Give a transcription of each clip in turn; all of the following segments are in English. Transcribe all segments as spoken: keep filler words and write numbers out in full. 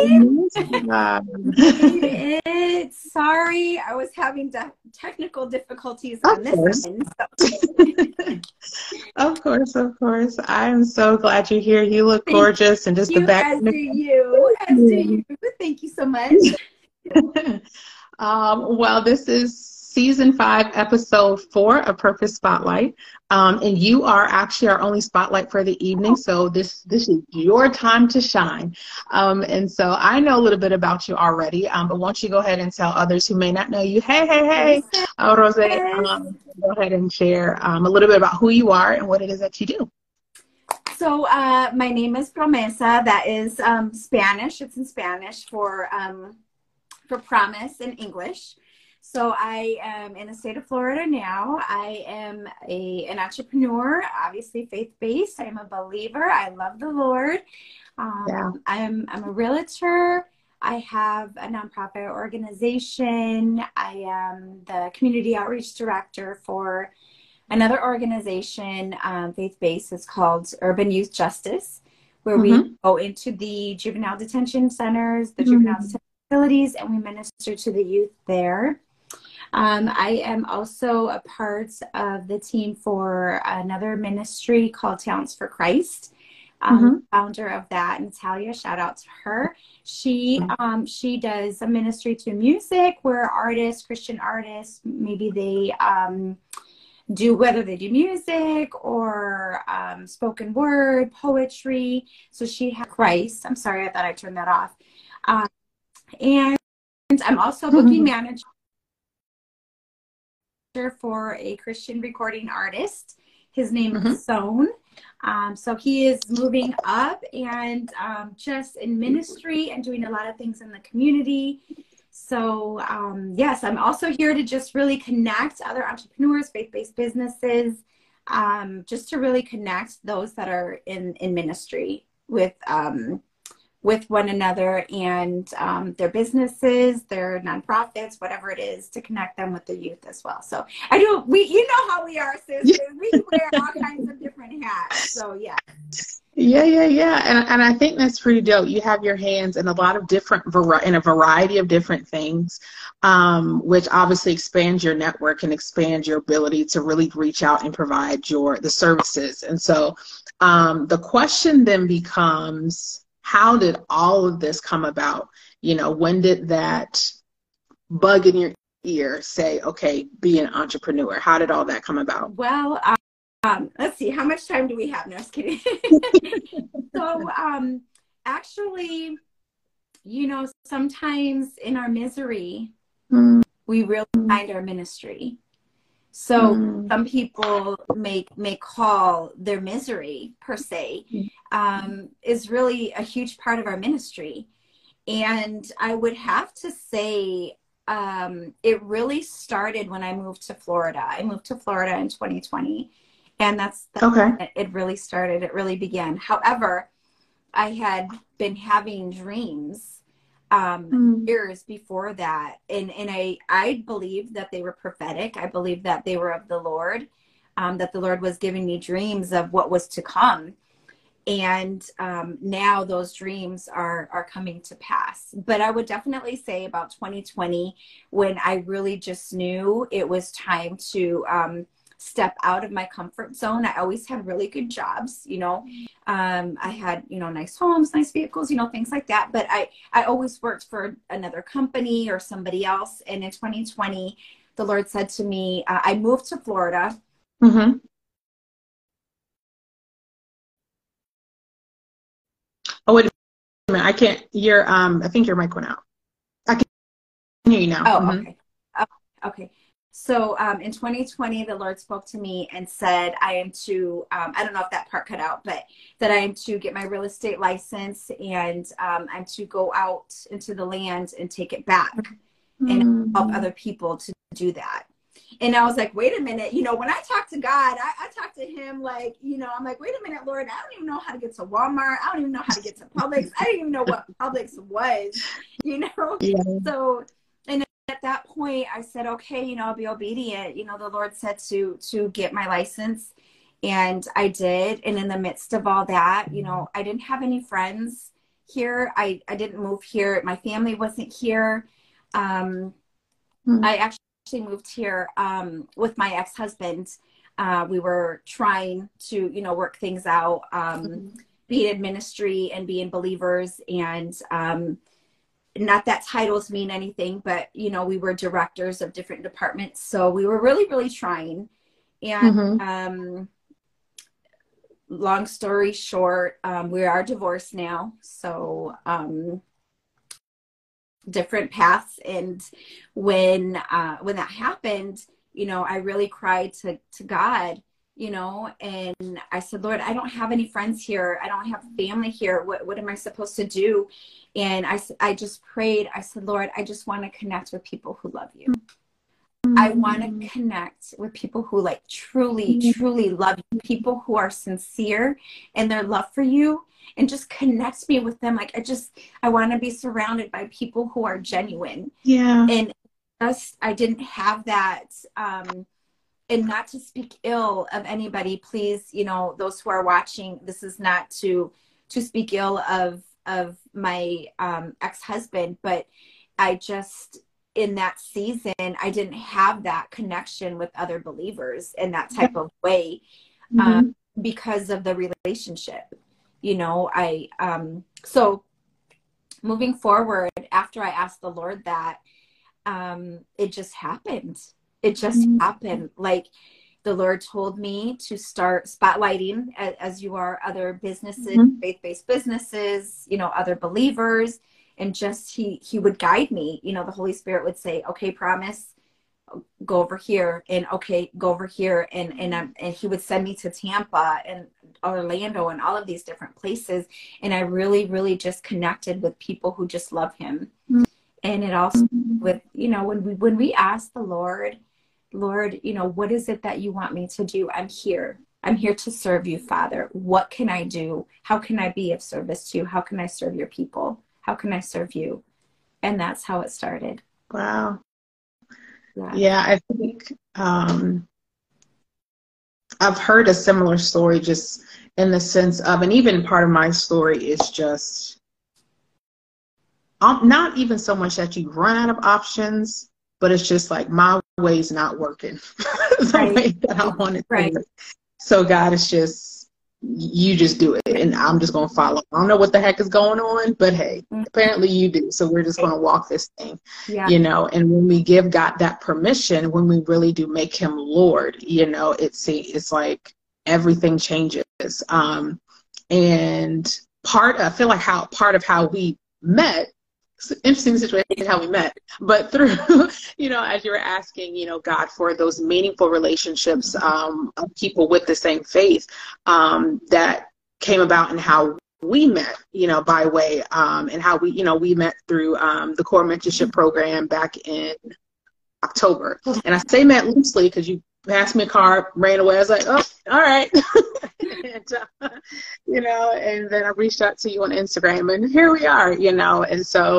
Vanessa. Made it. Sorry, I was having technical difficulties Of on this course. end. So. Of course, of course. I am so glad you're here. You look Thank gorgeous, and just the you, back. as do you, as do you. Thank you so much. um, well, this is season five, episode four of Purpose Spotlight. Um, and you are actually our only spotlight for the evening. So this, this is your time to shine. Um, and so I know a little bit about you already, um, but why don't you go ahead and tell others who may not know you, hey, hey, hey, uh, Rose, um, go ahead and share um, a little bit about who you are and what it is that you do. So uh, my name is Promesa. That is um, Spanish. It's in Spanish for, um, for promise in English. So I am in the state of Florida now. I am a, an entrepreneur, obviously faith-based. I am a believer. I love the Lord. Um, Yeah. I'm, I'm a realtor. I have a nonprofit organization. I am the community outreach director for another organization, um, faith-based. It's called Urban Youth Justice, where mm-hmm. we go into the juvenile detention centers, the juvenile mm-hmm. detention facilities, and we minister to the youth there. Um, I am also a part of the team for another ministry called Talents for Christ. Um, mm-hmm. Founder of that, Natalia, shout out to her. She um, she does a ministry to music where artists, Christian artists, maybe they um, do, whether they do music or um, spoken word, poetry. So she has Christ. I'm sorry, I thought I turned that off. Um, and I'm also a booking mm-hmm. manager for a Christian recording artist. His name mm-hmm. is Sohn. Um, so he is moving up and um, just in ministry and doing a lot of things in the community. So um, yes, I'm also here to just really connect other entrepreneurs, faith-based businesses, um, just to really connect those that are in, in ministry with um, with one another and um, their businesses, their nonprofits, whatever it is, to connect them with the youth as well. So I do, we, you know how we are, sis. We wear all kinds of different hats. So yeah. Yeah, yeah, yeah. And, and I think that's pretty dope. You have your hands in a lot of different, in a variety of different things, um, which obviously expands your network and expands your ability to really reach out and provide your, the services. And so um, the question then becomes, how did all of this come about? You know, when did that bug in your ear say, okay, be an entrepreneur? How did all that come about? Well, um, let's see, how much time do we have? No, just kidding. So um, actually, you know, sometimes in our misery, mm. we really find our ministry. So mm. some people may, may call their misery, per se, um, is really a huge part of our ministry. And I would have to say um, it really started when I moved to Florida. I moved to Florida in twenty twenty. And that's, that's okay. when it really started. It really began. However, I had been having dreams um mm. years before that, and and I I believed that they were prophetic. I believed that they were of the Lord, um that the Lord was giving me dreams of what was to come, and um now those dreams are are coming to pass. But I would definitely say about twenty twenty, when I really just knew it was time to um step out of my comfort zone. I always had really good jobs, you know. Um, I had, you know, nice homes, nice vehicles, you know, things like that. But I, I always worked for another company or somebody else. And in twenty twenty, the Lord said to me, uh, I moved to Florida. Mm-hmm. Oh, wait a minute. I can't, your, um, I think your mic went out. I can hear you now. Oh, mm-hmm. okay. Oh, okay. So um, in twenty twenty, the Lord spoke to me and said, I am to, um, I don't know if that part cut out, but that I am to get my real estate license, and um, I'm to go out into the land and take it back mm-hmm. and help other people to do that. And I was like, wait a minute, you know, when I talk to God, I, I talk to him like, you know, I'm like, wait a minute, Lord, I don't even know how to get to Walmart. I don't even know how to get to Publix. I didn't even know what Publix was, you know? Yeah. So, and at that point, I said, okay, you know, I'll be obedient. You know, the Lord said to to get my license, and I did. And in the midst of all that, you know, I didn't have any friends here. I, I didn't move here. My family wasn't here. Um, Mm-hmm. I actually moved here um, with my ex-husband. Uh, we were trying to, you know, work things out, um, Mm-hmm. be in ministry and being believers. And um, not that titles mean anything, but, you know, we were directors of different departments. So we were really, really trying. And Mm-hmm. um, long story short, um, we are divorced now. So um, different paths. And when uh, when that happened, you know, I really cried to, to God, you know, and I said, Lord, I don't have any friends here. I don't have family here. What, what am I supposed to do? And I, I just prayed. I said, Lord, I just want to connect with people who love you. I want to connect with people who like truly, truly love you, people who are sincere in their love for you, and just connect me with them. Like, I just, I want to be surrounded by people who are genuine. Yeah. And just, I didn't have that. Um, and not to speak ill of anybody, please, you know, those who are watching, this is not to, to speak ill of, of my um, ex-husband, but I just, in that season, I didn't have that connection with other believers in that type of way, Mm-hmm. um, because of the relationship, you know, I, um, so moving forward, after I asked the Lord that, um, it just happened. It just Mm-hmm. happened. Like, the Lord told me to start spotlighting, as, as you are, other businesses, Mm-hmm. faith-based businesses, you know, other believers. And just, he, he would guide me, you know, the Holy Spirit would say, okay, Promise, go over here, and okay, go over here. And, and, um, and he would send me to Tampa and Orlando and all of these different places. And I really, really just connected with people who just love him. Mm-hmm. And it also with, you know, when we, when we ask the Lord, Lord, you know, what is it that you want me to do? I'm here. I'm here to serve you, Father. What can I do? How can I be of service to you? How can I serve your people? How can I serve you? And that's how it started. Wow. Yeah. Yeah, I think um, I've heard a similar story, just in the sense of, and even part of my story is just um, not even so much that you run out of options, but it's just like my way's not working the Right. way that I want it to Right. work. So God is just, you just do it, and I'm just going to follow. I don't know what the heck is going on, but hey, Mhm. apparently you do. So we're just going to walk this thing, Yeah. you know, and when we give God that permission, when we really do make him Lord, you know, it's, it's like everything changes. Um, and part, I feel like how part of how we met, it's an interesting situation how we met, but through, you know, as you were asking, you know, God for those meaningful relationships, um, of people with the same faith, um, that came about in how we met, you know, by way, um, and how we, you know, we met through, um, the core mentorship program back in October. And I say met loosely because you passed me a card, ran away. I was like, oh, all right. and, uh, you know, and then I reached out to you on Instagram, and here we are, you know. And so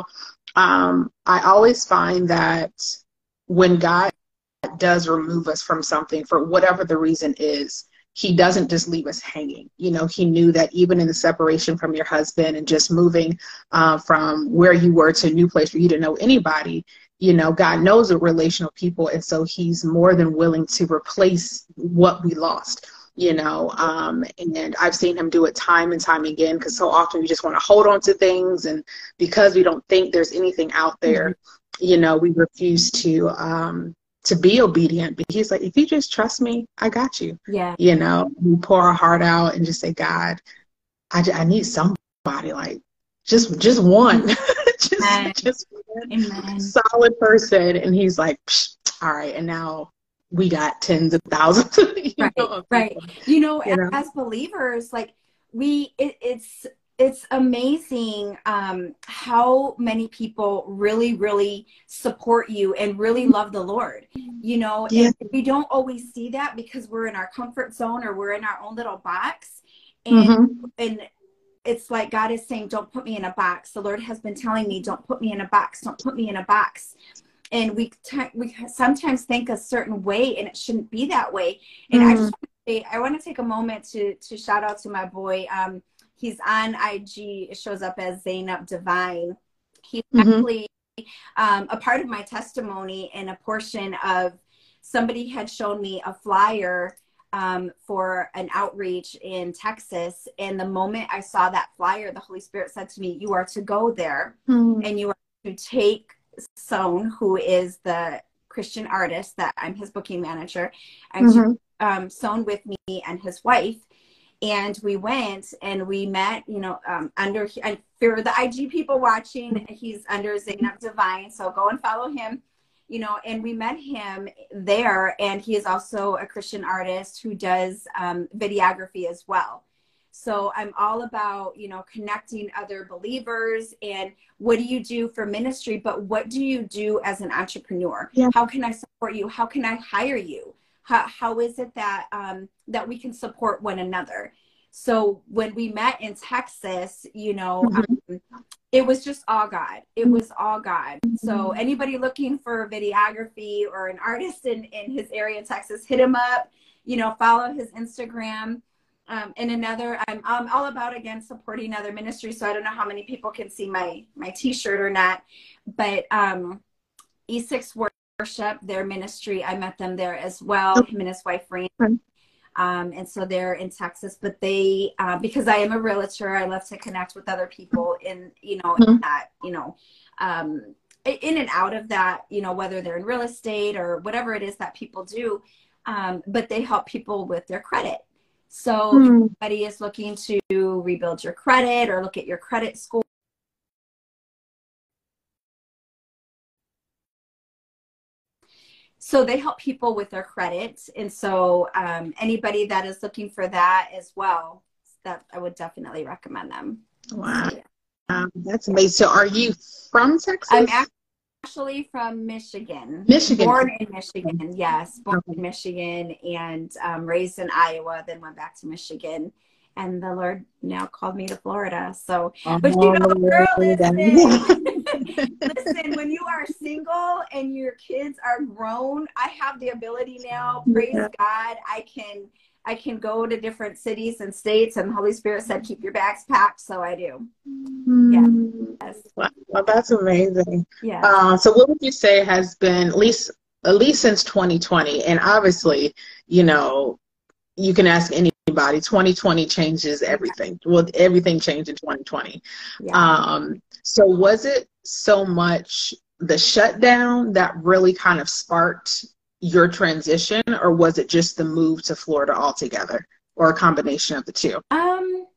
um, I always find that when God does remove us from something, for whatever the reason is, he doesn't just leave us hanging. You know, he knew that even in the separation from your husband and just moving uh, from where you were to a new place where you didn't know anybody, you know, God knows we're relational people. And so he's more than willing to replace what we lost, you know. Um, and I've seen him do it time and time again, because so often we just want to hold on to things. And because we don't think there's anything out there, mm-hmm. you know, we refuse to um, to be obedient. But he's like, if you just trust me, I got you. Yeah. You know, we pour our heart out and just say, God, I, I need somebody, like just just one. just, Amen. just one Amen. solid person. And he's like, all right, and now we got tens of thousands. you Right, know, right. You know, you know, as believers, like we, it, it's it's amazing um, how many people really, really support you and really love the Lord. You know, yeah. and we don't always see that because we're in our comfort zone or we're in our own little box, and Mm-hmm. and. It's like God is saying, don't put me in a box. The Lord has been telling me, don't put me in a box. Don't put me in a box. And we t- we sometimes think a certain way, and it shouldn't be that way. And mm. I just want to say, I want to take a moment to to shout out to my boy, um, he's on I G. It shows up as Zainab Divine. He's Mm-hmm. actually um, a part of my testimony, and a portion of somebody had shown me a flyer um, for an outreach in Texas. And the moment I saw that flyer, the Holy Spirit said to me, you are to go there, Mm-hmm. and you are to take Sohn, who is the Christian artist that I'm his booking manager, and Mm-hmm. to um, Sohn with me and his wife. And we went and we met, you know, um, under, and for the I G people watching, he's under Zainab Divine. So go and follow him, you know, and we met him there. And he is also a Christian artist who does um, videography as well. So I'm all about, you know, connecting other believers, and what do you do for ministry, but what do you do as an entrepreneur? Yeah. How can I support you? How can I hire you? How, how is it that, um, that we can support one another? So when we met in Texas, you know, Mm-hmm. um, it was just all God. It was all God. So anybody looking for videography or an artist in, in his area in Texas, hit him up, you know, follow his Instagram. Um, and another, I'm, I'm all about, again, supporting other ministries. So I don't know how many people can see my, my t-shirt or not, but um, E six Worship, their ministry, I met them there as well, him and his wife, Randy. Um, and so they're in Texas, but they, uh, because I am a realtor, I love to connect with other people in, you know, Mm-hmm. in that, you know, um, in and out of that, you know, whether they're in real estate or whatever it is that people do. Um, but they help people with their credit. So Mm-hmm. if anybody is looking to rebuild your credit or look at your credit score, so they help people with their credit. And so um, anybody that is looking for that as well, that I would definitely recommend them. Wow. So, yeah. Um, that's amazing. So are you from Texas? I'm actually from Michigan. Michigan. Born in Michigan, yes. Born Okay. in Michigan and um, raised in Iowa, then went back to Michigan. And the Lord now called me to Florida. So, but you know, girl, listen, listen, when you are single and your kids are grown, I have the ability now, praise Yeah. God, I can, I can go to different cities and states, and the Holy Spirit said, keep your bags packed. So I do. Mm. Yes. Wow, well, that's amazing. Yes. Uh, so what would you say has been, at least, at least since twenty twenty, and obviously, you know, you can ask anybody, twenty twenty changes everything. Well, everything changed in twenty twenty. Yeah. Um, so was it so much the shutdown that really kind of sparked your transition, or was it just the move to Florida altogether, or a combination of the two? Um,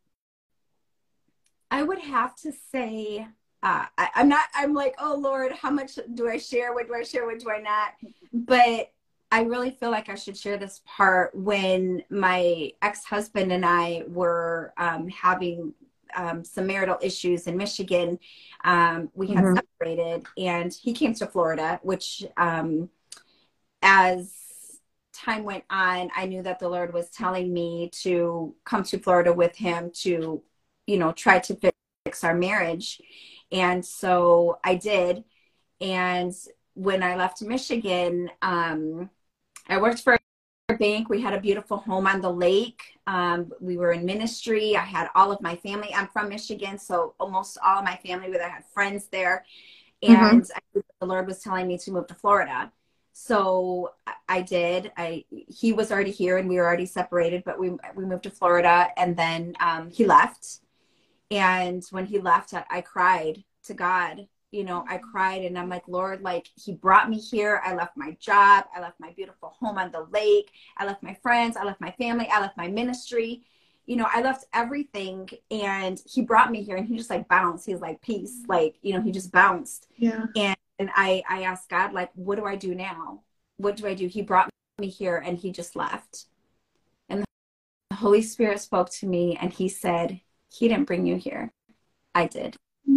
I would have to say, uh, I, I'm not, I'm like, oh Lord, how much do I share? What do I share? What do I not? But I really feel like I should share this part. When my ex-husband and I were um, having um, some marital issues in Michigan, um, we had Mm-hmm. separated, and he came to Florida, which um, as time went on, I knew that the Lord was telling me to come to Florida with him to, you know, try to fix our marriage. And so I did. And when I left Michigan, um, I worked for a bank. We had a beautiful home on the lake. Um, we were in ministry. I had all of my family. I'm from Michigan, so almost all of my family, where I had friends there. And Mm-hmm. I knew the Lord was telling me to move to Florida. So I did. I he was already here, and we were already separated, but we we moved to Florida, and then um, he left. And when he left, I, I cried to God. You know, I cried, and I'm like, Lord, like, he brought me here. I left my job. I left my beautiful home on the lake. I left my friends. I left my family. I left my ministry. You know, I left everything, and he brought me here, and he just like bounced. He's like, peace. Like, you know, he just bounced. Yeah. And, and I, I asked God, like, what do I do now? What do I do? He brought me here, and he just left. And the Holy Spirit spoke to me, and he said, he didn't bring you here. I did.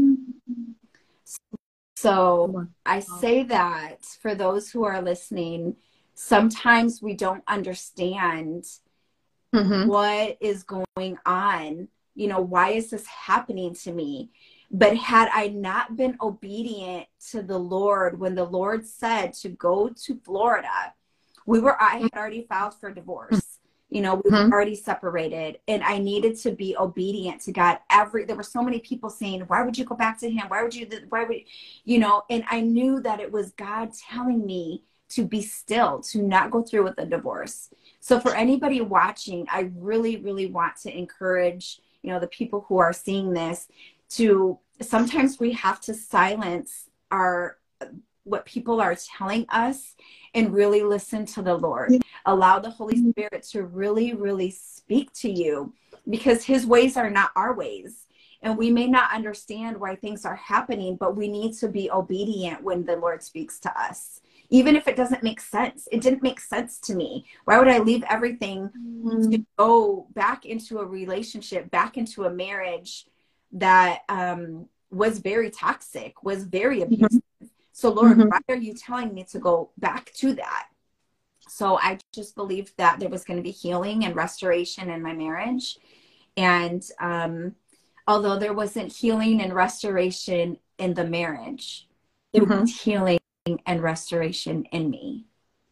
So I say that for those who are listening, sometimes we don't understand Mm-hmm. what is going on. You know, why is this happening to me? But had I not been obedient to the Lord, when the Lord said to go to Florida, we were, I had already filed for divorce. You know, we were Mm-hmm. already separated, and I needed to be obedient to God. Every there were so many people saying, "Why would you go back to him? Why would you? Why would you know?" And I knew that it was God telling me to be still, to not go through with the divorce. So for anybody watching, I really, really want to encourage, you know, the people who are seeing this to sometimes we have to silence our what people are telling us and really listen to the Lord. Allow the Holy Spirit to really, really speak to you, because his ways are not our ways. And we may not understand why things are happening, but we need to be obedient when the Lord speaks to us. Even if it doesn't make sense. It didn't make sense to me. Why would I leave everything to go back into a relationship, back into a marriage that um, was very toxic, was very abusive? So Lord, Mm-hmm. why are you telling me to go back to that? So I just believed that there was going to be healing and restoration in my marriage. And um, although there wasn't healing and restoration in the marriage, it Mm-hmm. was healing and restoration in me.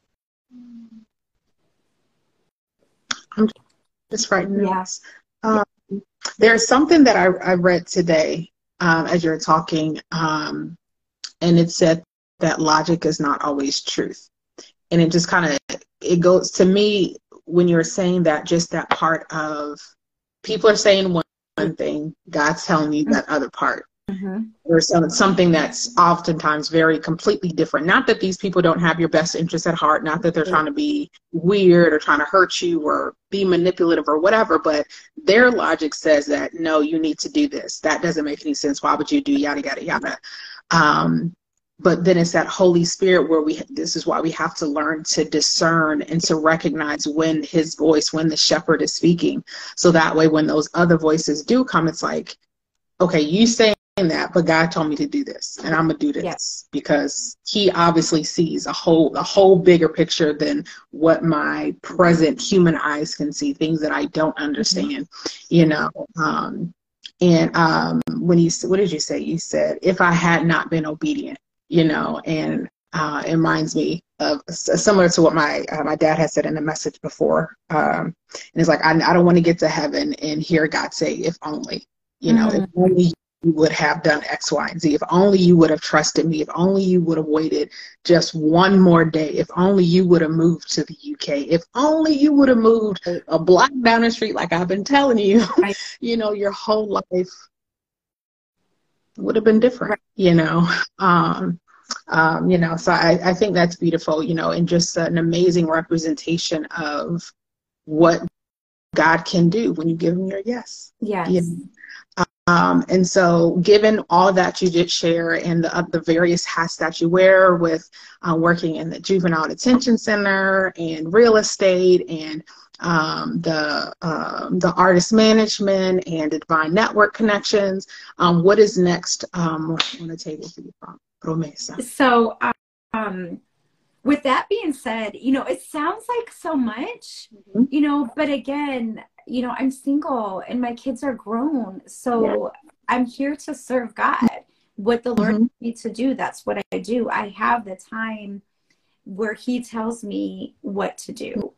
I'm just writing Yeah. notes. Um, there's something that I, I read today um, as you're talking, um, and it said that logic is not always truth. And it just kind of, it goes to me when you're saying that, just that part of people are saying one, one thing, God's telling you that other part. Mm-hmm. Or some, something that's oftentimes very completely different. Not that these people don't have your best interests at heart, not that they're trying to be weird or trying to hurt you or be manipulative or whatever, but their logic says that, no, you need to do this. That doesn't make any sense. Why would you do yada, yada, yada? Um, but then it's that Holy Spirit where we, this is why we have to learn to discern and to recognize when his voice, when the shepherd is speaking. So that way, when those other voices do come, it's like, okay, you say that, but God told me to do this, and I'm gonna do this Yes. because he obviously sees a whole a whole bigger picture than what my present human eyes can see, things that I don't understand, you know. Um, and um, when you, what did you say? You said, if I had not been obedient, you know, and uh, it reminds me of similar to what my uh, my dad had said in the message before. Um, and it's like, I, I don't want to get to heaven and hear God say, if only. You know, Mm. if only you would have done X, Y, and Z. If only you would have trusted me. If only you would have waited just one more day. If only you would have moved to the U K. If only you would have moved a block down the street, like I've been telling you, Right. you know, your whole life would have been different, right. you know. Um, um, you know, so I, I think that's beautiful, you know, and just an amazing representation of what God can do when you give him your yes. Yes. You know? Um, and so given all that you did share and the, uh, the various hats that you wear with uh, working in the juvenile detention center and real estate and um, the um, the artist management and the divine network connections, um, what is next um, on the table for you, Promesa? So um, with that being said, you know, it sounds like so much, mm-hmm. you know, but again, you know, I'm single and my kids are grown. So yeah. I'm here to serve God. What the Lord mm-hmm. needs to do, that's what I do. I have the time where he tells me what to do.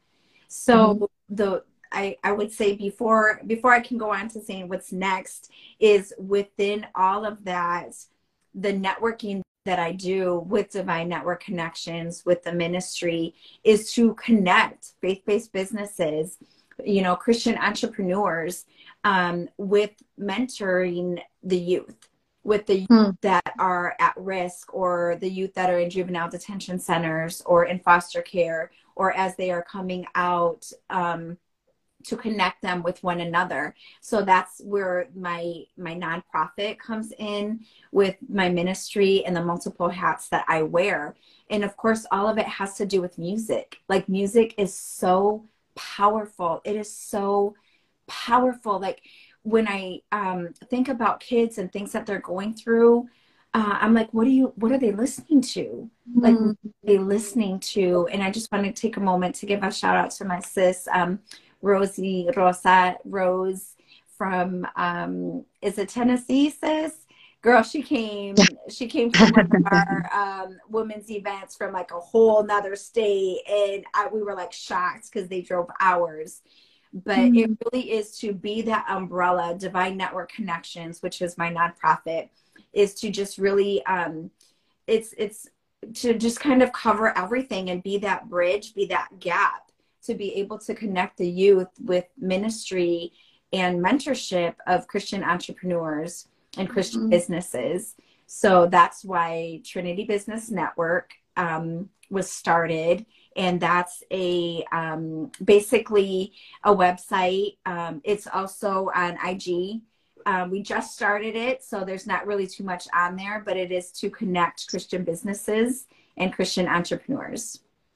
So mm-hmm. the I, I would say before before I can go on to saying what's next is within all of that, the networking that I do with Divine Network Connections, with the ministry, is to connect faith-based businesses, you know, Christian entrepreneurs, um, with mentoring the youth, with the youth hmm. that are at risk, or the youth that are in juvenile detention centers or in foster care, or as they are coming out, um, to connect them with one another. So that's where my my nonprofit comes in, with my ministry and the multiple hats that I wear. And of course, all of it has to do with music. Like, music is so powerful. It is so powerful. Like, when I um, think about kids and things that they're going through, uh, I'm like, what are you, what are they listening to? Like, what are they listening to? And I just want to take a moment to give a shout out to my sis, um, Rosie Rosa Rose from, um, is it Tennessee, sis? Girl, she came, she came to one of our um, women's events from like a whole nother state. And I, we were like shocked because they drove hours. But mm-hmm. it really is to be that umbrella. Divine Network Connections, which is my nonprofit, is to just really, um, it's, it's to just kind of cover everything and be that bridge, be that gap to be able to connect the youth with ministry and mentorship of Christian entrepreneurs and Christian mm-hmm. businesses. So that's why Trinity Business Network um, was started. And that's a um, basically a website. Um, it's also on I G. Um, we just started it, so there's not really too much on there, but it is to connect Christian businesses and Christian entrepreneurs.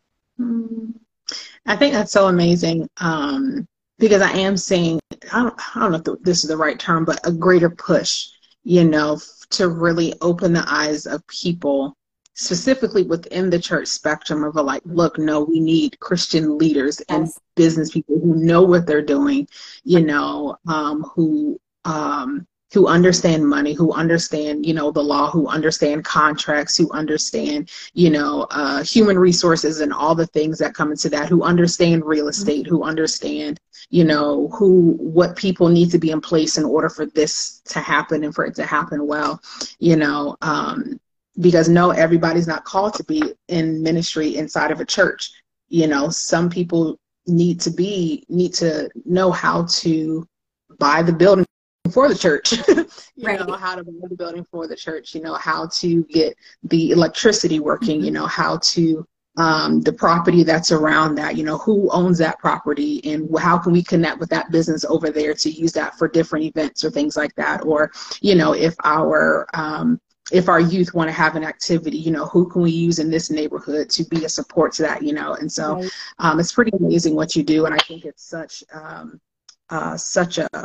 I think that's so amazing. Um, because I am seeing, I don't, I don't know if this is the right term, but a greater push, you know, to really open the eyes of people, specifically within the church spectrum, of a like, look, no, we need Christian leaders and yes. business people who know what they're doing, you know, um, who um, who understand money, who understand, you know, the law, who understand contracts, who understand, you know, uh, human resources and all the things that come into that, who understand real estate, mm-hmm. who understand, you know, who, what people need to be in place in order for this to happen and for it to happen well, you know, um, because no, everybody's not called to be in ministry inside of a church. You know, some people need to be, need to know how to buy the building for the church, you right. know, how to buy the building for the church, you know, how to get the electricity working, mm-hmm. you know, how to, um, the property that's around that, you know, who owns that property and how can we connect with that business over there to use that for different events or things like that. Or, you know, if our, um, if our youth want to have an activity, you know, who can we use in this neighborhood to be a support to that, you know? And so right. um, it's pretty amazing what you do. And I think it's such, um, uh, such a,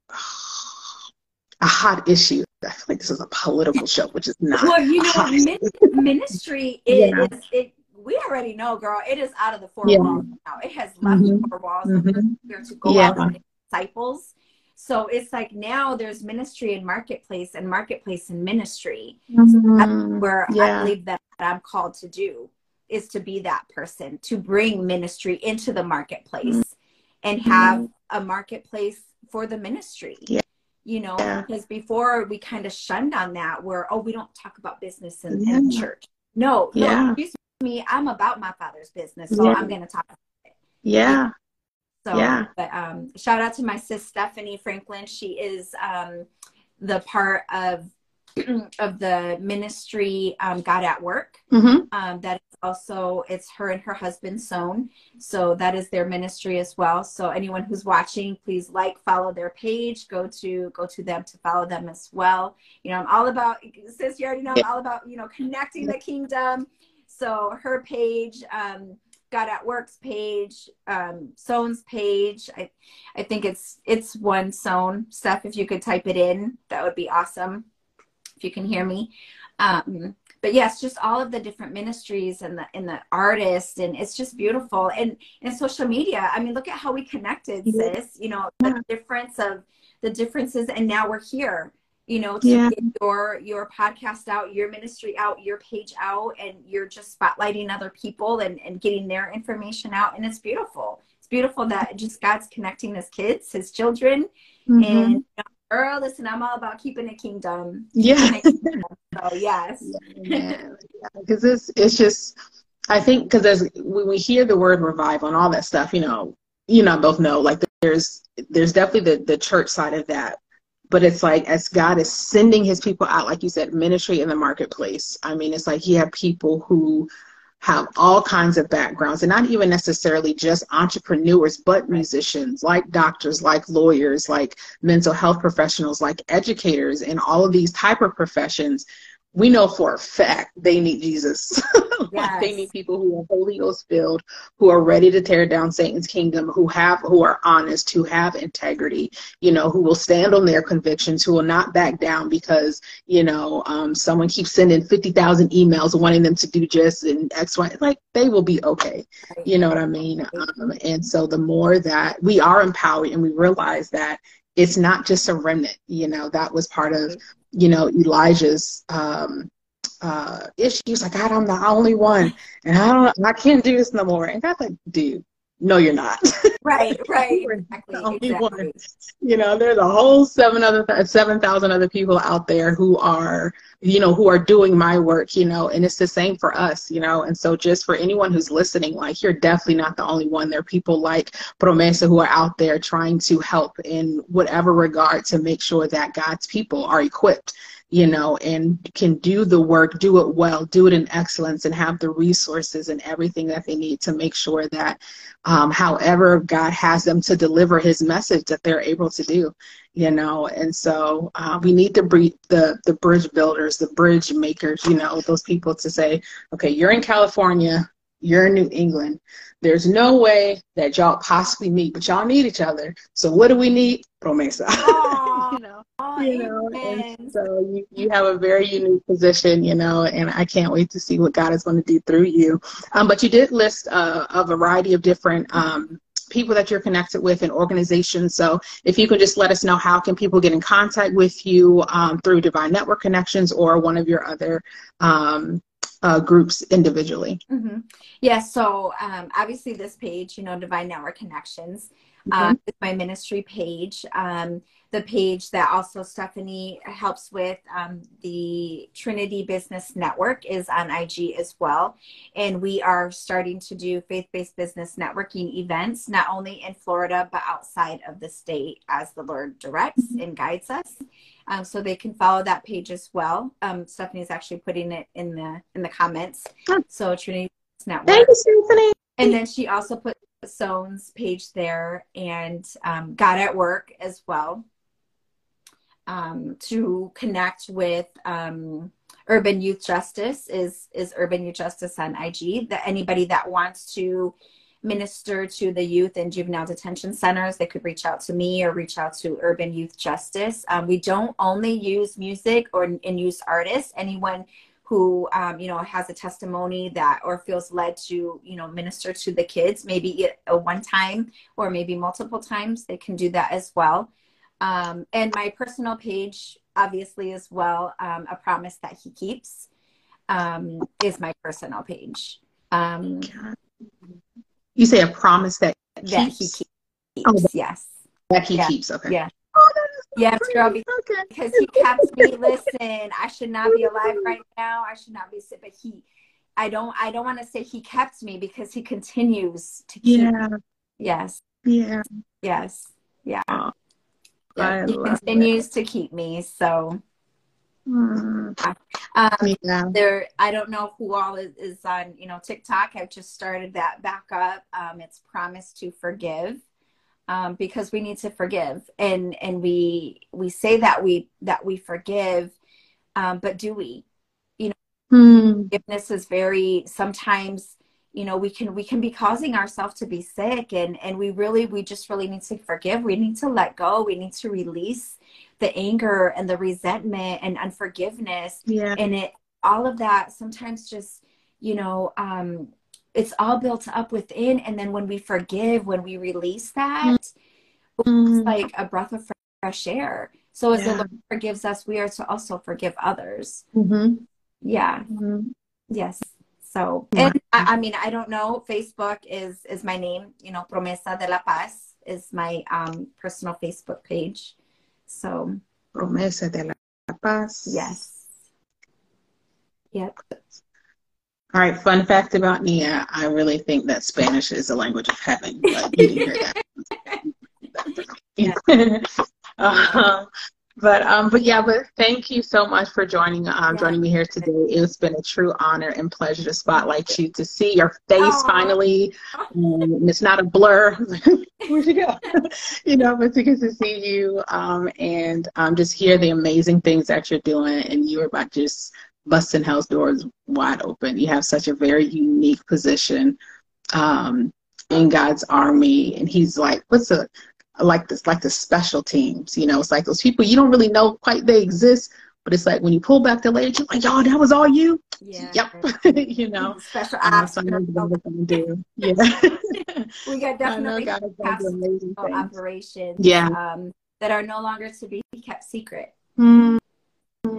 a hot issue. I feel like this is a political show, which is not. Well, you know, min- ministry is, yeah. is it, we already know, girl, it is out of the four yeah. walls now. It has left mm-hmm. the four walls mm-hmm. and we're here to go yeah. out and make disciples. So it's like now there's ministry and marketplace and marketplace and ministry. Mm-hmm. So that's where yeah. I believe that I'm called to do is to be that person, to bring ministry into the marketplace mm-hmm. and have mm-hmm. a marketplace for the ministry. Yeah. You know, yeah. because before we kind of shunned on that where, oh, we don't talk about business in, yeah. in church. No, yeah. no, excuse me, I'm about my Father's business, so yeah. I'm going to talk about it. Yeah. So, yeah. but um, shout out to my sis, Stephanie Franklin. She is um, the part of of the ministry um, God at Work. Mm-hmm. Um, that is also, it's her and her husband, Sohn. So that is their ministry as well. So anyone who's watching, please like, follow their page, go to, go to them to follow them as well. You know, I'm all about, sis, you already know, I'm all about, you know, connecting the kingdom. So her page, um, God at Work's page, um, Sohn's page. I, I think it's, it's one Sohn. Steph, if you could type it in, that would be awesome. If you can hear me. Um, but yes, just all of the different ministries and the, and the artists, and it's just beautiful. And, and social media, I mean, look at how we connected, yeah. sis, you know, the yeah. difference of the differences. And now we're here, you know, to yeah. get your, your podcast out, your ministry out, your page out, and you're just spotlighting other people and, and getting their information out. And it's beautiful. It's beautiful that just God's connecting his kids, his children. Mm-hmm. And you know, girl, listen, I'm all about keeping the kingdom. Yeah. So yes. Yeah, because it's it's just, I think, because as when we hear the word revival and all that stuff, you know, you and I both know, like there's there's definitely the the church side of that, but it's like as God is sending his people out, like you said, ministry in the marketplace. I mean, it's like you have people who have all kinds of backgrounds, and not even necessarily just entrepreneurs, but musicians, like doctors, like lawyers, like mental health professionals, like educators, and all of these type of professions. We know for a fact they need Jesus. Yes. They need people who are Holy Ghost filled, who are ready to tear down Satan's kingdom, who have, who are honest, who have integrity, you know, who will stand on their convictions, who will not back down because, you know, um, someone keeps sending fifty thousand emails wanting them to do just and X, Y, like they will be okay. You know what I mean? Um, and so the more that we are empowered and we realize that it's not just a remnant, you know, that was part of you know, Elijah's um, uh, issues. Like, God, I'm the only one, and I don't, I can't do this no more. And God's like, dude, no, you're not. Right, right, You are exactly, the only exactly. one. You know, there's a whole seven other seven thousand other people out there who are, you know, who are doing my work. You know, and it's the same for us. You know, and so just for anyone who's listening, like, you're definitely not the only one. There are people like Promesa who are out there trying to help in whatever regard to make sure that God's people are equipped, you know, and can do the work, do it well, do it in excellence, and have the resources and everything that they need to make sure that um, however God has them to deliver his message, that they're able to do, you know. And so uh, we need to breed the, the bridge builders, the bridge makers, you know, those people to say, okay, you're in California, you're in New England. There's no way that y'all possibly meet, but y'all need each other. So what do we need? Promesa. you know, Oh, you know, amen. and so you, you have a very unique position, you know, and I can't wait to see what God is going to do through you. Um, but you did list uh, a variety of different um, people that you're connected with and organizations. So if you could just let us know, how can people get in contact with you um, through Divine Network Connections or one of your other um, uh, groups individually? Mm-hmm. Yeah, so um, obviously this page, you know, Divine Network Connections, Okay. um, is my ministry page. Um, the page that also Stephanie helps with, um, the Trinity Business Network, is on I G as well. And we are starting to do faith-based business networking events, not only in Florida, but outside of the state as the Lord directs and guides us. Um, so they can follow that page as well. Um, Stephanie's actually putting it in the in the comments. So Trinity Business Network. Thank you, Stephanie. And then she also put Soan's page there, and um, God at Work as well, um, to connect with um, Urban Youth Justice is is Urban Youth Justice on I G. That anybody that wants to minister to the youth and juvenile detention centers, they could reach out to me or reach out to Urban Youth Justice. Um, we don't only use music or and use artists. Anyone who um, you know, has a testimony that or feels led to, you know, minister to the kids, maybe a one time or maybe multiple times, they can do that as well. Um, and my personal page, obviously, as well, um, A Promise That He Keeps, um, is my personal page. Um, you say a promise that that keeps? he keeps. Oh, that, Yes. that he yeah. keeps. Okay. Yeah. Oh, that is so Yeah, pretty. girl, because, Okay. because he kept me. Listen, I should not be alive right now. I should not be sick, but he, I don't, I don't want to say he kept me, because he continues to keep. Yeah. Yes. Yeah. Yes. Yeah. Oh, Yeah. I He love continues it. to keep me. So, Mm. um, Yeah. there, I don't know who all is, is on, you know, TikTok. I've just started that back up. Um, it's Promise to Forgive. Um, because we need to forgive, and and we we say that we that we forgive, um, but do we? You know, Mm. forgiveness is very, sometimes, you know, we can we can be causing ourselves to be sick, and and we really we just really need to forgive. We need to let go. We need to release the anger and the resentment and unforgiveness, Yeah. and it all of that sometimes just, you know, um, it's all built up within. And then when we forgive, when we release that, Mm. it's like a breath of fresh air. So as Yeah. the Lord forgives us, we are to also forgive others. Mm-hmm. Yeah. Mm-hmm. Yes. So, and I, I mean, I don't know. Facebook is is my name. You know, Promesa de la Paz is my um, personal Facebook page. So, Promesa de la Paz. yes. Yep. All right, fun fact about Nia, I really think that Spanish is the language of heaven, but you didn't hear that. um, but um, but yeah, but thank you so much for joining um, Yeah. joining me here today. It's been a true honor and pleasure to spotlight you, to see your face Aww. finally. Um, it's not a blur. Where'd you go? You know, but to get to see you um, and um, just hear the amazing things that you're doing, and you're about just busting hell's doors wide open. You have such a very unique position um, in God's army, and He's like, what's a like this, like the special teams, you know, it's like those people you don't really know quite they exist, but it's like when you pull back the layers, you're like, y'all, that was all you? Yeah. Yep. You know, Special uh, ops. so I know God is going to do. Yeah. We got I know definitely God is going have to do some amazing things. operations, Yeah. um, that are no longer to be kept secret. Mm-hmm.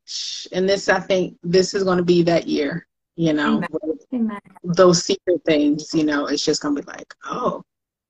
And this, I think, this is going to be that year, you know, Amen. Amen. those secret things, you know, it's just going to be like, oh,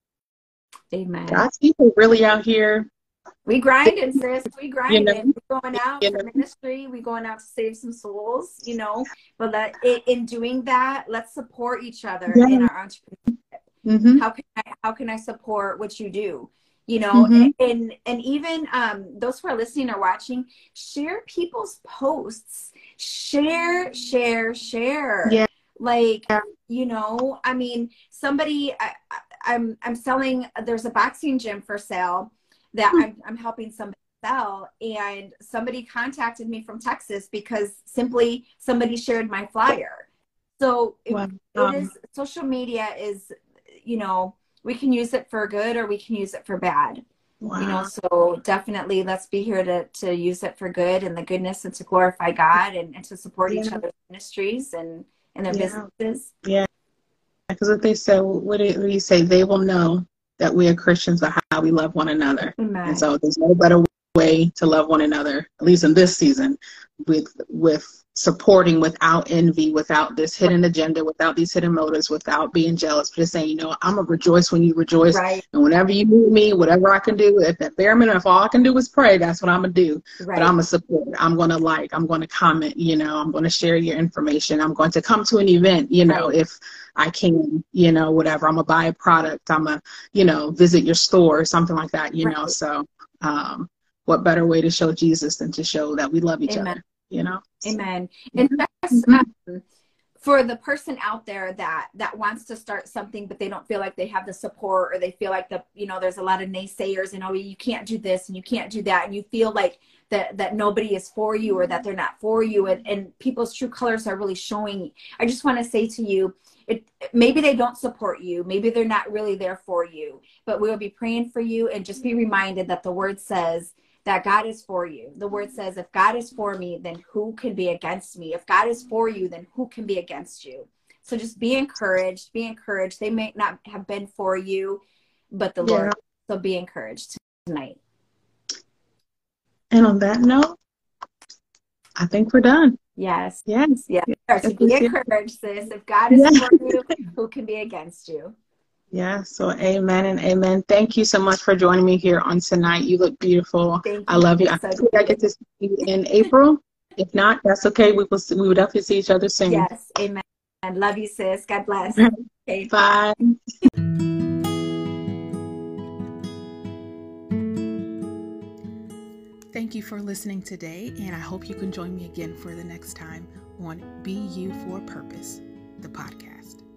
Amen. God's people really out here. We grinding, sis. We grinding. You know, We're going out you for know. ministry. We going out to save some souls, you know. But let, in doing that, let's support each other Yeah. in our entrepreneurship. Mm-hmm. How can I how can I support what you do? You know, Mm-hmm. and and even um, those who are listening or watching, share people's posts. Share, share, share. Yeah. Like, you know, I mean, somebody, I, I, I'm I'm selling. There's a boxing gym for sale that I'm I'm helping somebody sell, and somebody contacted me from Texas because simply somebody shared my flyer. So it, Wow. it is, social media is, you know, we can use it for good or we can use it for bad. Wow. You know, so definitely let's be here to, to use it for good and the goodness and to glorify God and, and to support Yeah. each other's ministries and, and their Yeah. businesses. Yeah. Because if they say, what do you say? They will know that we are Christians by how we love one another. Amen. And so there's no better way to love one another, at least in this season, with with supporting without envy, without this hidden agenda, without these hidden motives, without being jealous, but just saying, you know, I'm going to rejoice when you rejoice. Right. And whenever you need me, whatever I can do, if at bare minimum, if all I can do is pray, that's what I'm going to do. Right. But I'm going to support. I'm going to like, I'm going to comment, you know, I'm going to share your information. I'm going to come to an event, you know, Right. if I can, you know, whatever. I'm going to buy a product. I'm going to, you know, visit your store or something like that, you Right. know. So um, what better way to show Jesus than to show that we love each Amen. other, you know? Amen. So, And just mm-hmm. um, for the person out there that that wants to start something, but they don't feel like they have the support, or they feel like the, you know, there's a lot of naysayers and, oh, you can't do this and you can't do that, and you feel like that that nobody is for you or that they're not for you, and, and people's true colors are really showing. I just want to say to you, it maybe they don't support you, maybe they're not really there for you, but we will be praying for you, and just be reminded that the word says that God is for you. The word says, if God is for me, then who can be against me? If God is for you, then who can be against you? So just be encouraged, be encouraged. They may not have been for you, but the Yeah. Lord. So be encouraged tonight. And on that note, I think we're done. Yes. Yes. Yes. Yes. So be encouraged, sis. If God is Yeah. for you, who can be against you? Yeah, so amen and amen. Thank you so much for joining me here on tonight. You look beautiful. Thank you. I love you. I So hope I get to see you in April. If not, that's okay. We will. We will definitely see each other soon. Yes. Amen. I love you, sis. God bless. Okay. Bye. Thank you for listening today, and I hope you can join me again for the next time on Be You for Purpose, the podcast.